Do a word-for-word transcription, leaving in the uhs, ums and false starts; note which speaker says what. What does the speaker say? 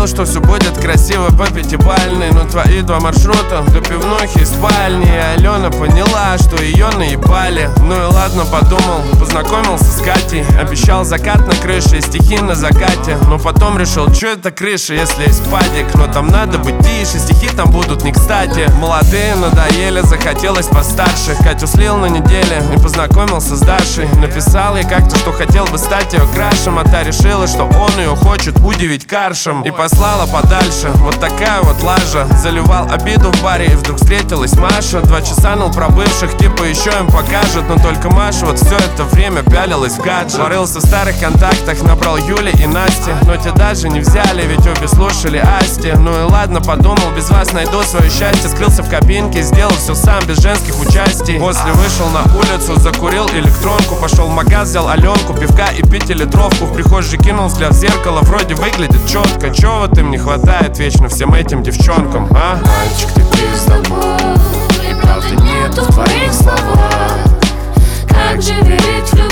Speaker 1: что все будет красиво по пятибалльной, но твои два маршрута до пивнухи и спальни. И Алена поняла, что ее наебали. Ну и ладно, подумал, познакомился с Катей. Обещал закат на крыше и стихи на закате. Но потом решил, что это крыша, если есть падик. Но там надо быть тише, стихи там будут не кстати. Молодые надоели, захотелось постарше. Катю слил на неделе и познакомился с Дашей. Написал ей как-то, что хотел бы стать ее крашем, а та решила, что он ее хочет удивить каршем, и послала подальше. Вот такая вот лажа. Заливал обиду в баре, и вдруг встретилась Маша. Два часа ныл про бывших, типа еще им покажет. Но только Маша вот все это время пялилась в гаджет. Порылся в старых контактах, набрал Юли и Насти, но те даже не взяли, ведь обе слушали Асти. Ну и ладно, подумал, без вас найду свое счастье. Скрылся в кабинке, сделал все сам, без женских участий. После вышел на улицу, закурил электронку. Пошел в магаз, взял Аленку, пивка и пятилитровку. В прихожей кинул взгляд в зеркало, вроде выглядит четко. Чего вот им не хватает вечно всем этим девчонкам, а?
Speaker 2: Мальчик, ты пиздобол, и правды нету в твоих словах. Как же верить в любовь?